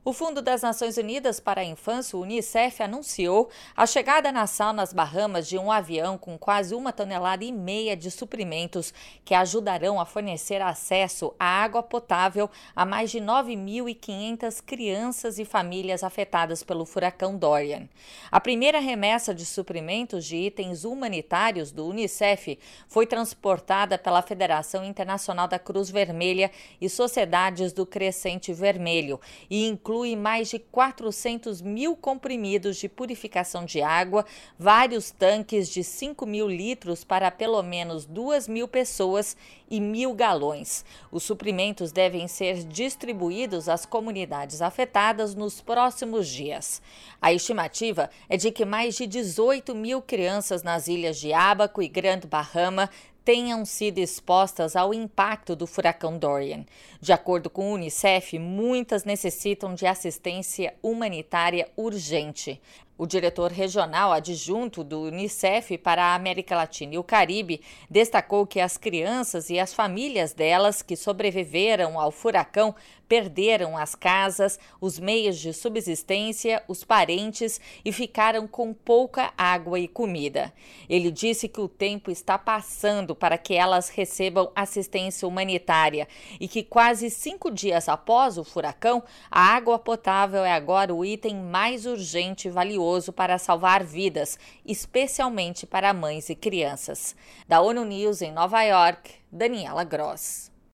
O Fundo das Nações Unidas para a Infância, o Unicef, anunciou a chegada a Nassau, nas Bahamas, de um avião com quase 1,5 toneladas de suprimentos que ajudarão a fornecer acesso à água potável a mais de 9.500 crianças e famílias afetadas pelo furacão Dorian. A primeira remessa de suprimentos de itens humanitários do Unicef foi transportada pela Federação Internacional da Cruz Vermelha e Sociedades do Crescente Vermelho e inclui mais de 400 mil comprimidos de purificação de água, vários tanques de 5.000 litros para pelo menos 2.000 pessoas e 1.000 galões. Os suprimentos devem ser distribuídos às comunidades afetadas nos próximos dias. A estimativa é de que mais de 18.000 crianças nas ilhas de Abaco e Grand Bahama tenham sido expostas ao impacto do furacão Dorian. De acordo com o Unicef, muitas necessitam de assistência humanitária urgente. O diretor regional adjunto do Unicef para a América Latina e o Caribe destacou que as crianças e as famílias delas que sobreviveram ao furacão perderam as casas, os meios de subsistência, os parentes e ficaram com pouca água e comida. Ele disse que o tempo está passando para que elas recebam assistência humanitária e que quase 5 dias após o furacão, a água potável é agora o item mais urgente e valioso para salvar vidas, especialmente para mães e crianças. Da ONU News em Nova York, Daniela Gross.